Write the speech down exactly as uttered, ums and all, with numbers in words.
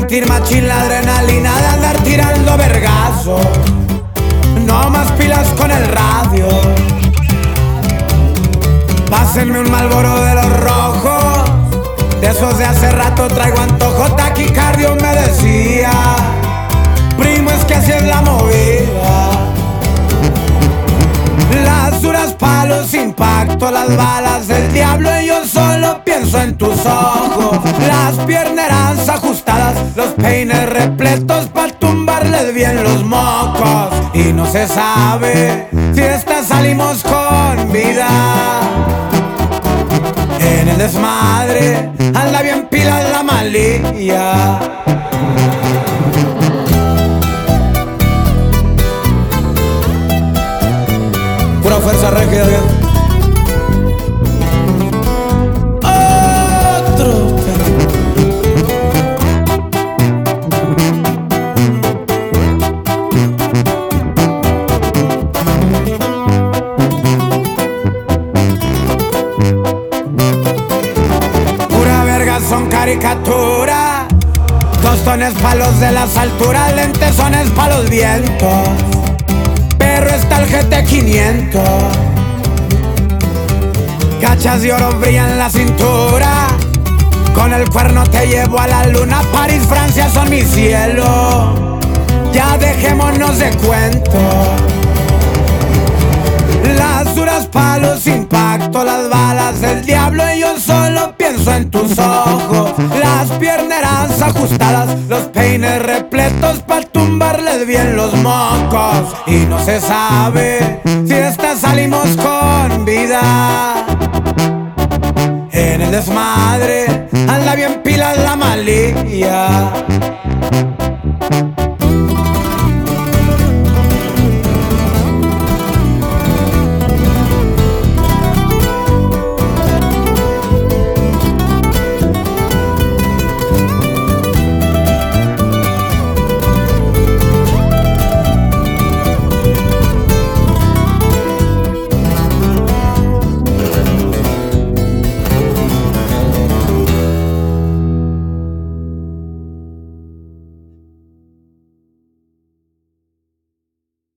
sentir machín la adrenalina de andar tirando vergazo. No más pilas con el radio. Pásenme un Marlboro de los rojos, de esos de hace rato traigo antojo. Taquicardio me decía, primo, es que así es la movida. Las duras palos, impacto, las balas del diablo y yo solo pienso en tus ojos. Las pierneras ajustadas, los peines repletos pa' tumbarles bien los mocos. Y no se sabe si esta salimos con vida. En el desmadre anda bien pila la malilla. Pura fuerza regia, bien. Otro pura verga, son caricatura. Tostones pa' los de las alturas, lentesones pa' los vientos. Pero está el G T quinientos. Cachas de oro brillan en la cintura. Con el cuerno te llevo a la luna. París, Francia son mi cielo. Ya dejémonos de cuento. Las duras palos, impacto, las balas del diablo y yo solo pienso en tus ojos. Las pierneras ajustadas, los peines repletos pa' tumbarles bien los mocos. Y no se sabe si esta salimos con vida. En el desmadre anda bien pilas la malilla.